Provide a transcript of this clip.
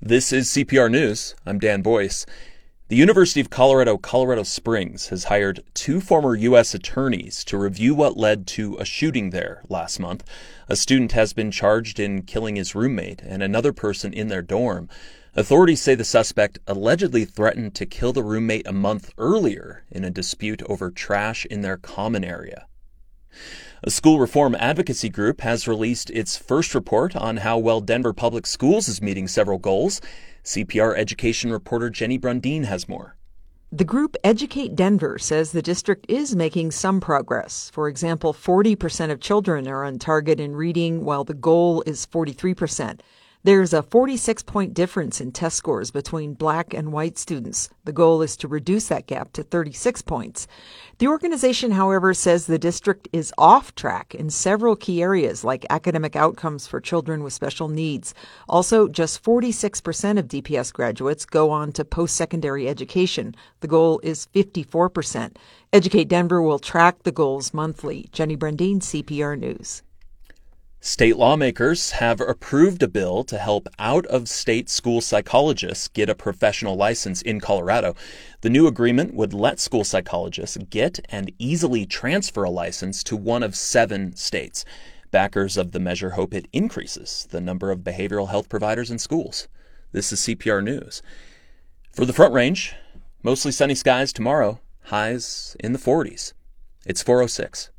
This is CPR News. I'm Dan Boyce. The University of Colorado, Colorado Springs has hired two former U.S. attorneys to review what led to a shooting there last month. A student has been charged in killing his roommate and another person in their dorm. Authorities say the suspect allegedly threatened to kill the roommate a month earlier in a dispute over trash in their common area. A school reform advocacy group has released its first report on how well Denver Public Schools is meeting several goals. CPR education reporter Jenny Brundin has more. The group Educate Denver says the district is making some progress. For example, 40% of children are on target in reading, while the goal is 43%. There's a 46-point difference in test scores between black and white students. The goal is to reduce that gap to 36 points. The organization, however, says the district is off track in several key areas like academic outcomes for children with special needs. Also, just 46% of DPS graduates go on to post-secondary education. The goal is 54%. Educate Denver will track the goals monthly. Jenny Brundin, CPR News. State lawmakers have approved a bill to help out-of-state school psychologists get a professional license in Colorado. The new agreement would let school psychologists get and easily transfer a license to one of 7 states. Backers of the measure hope it increases the number of behavioral health providers in schools. This is CPR News. For the Front Range, mostly sunny skies tomorrow, highs in the 40s. It's 4:06.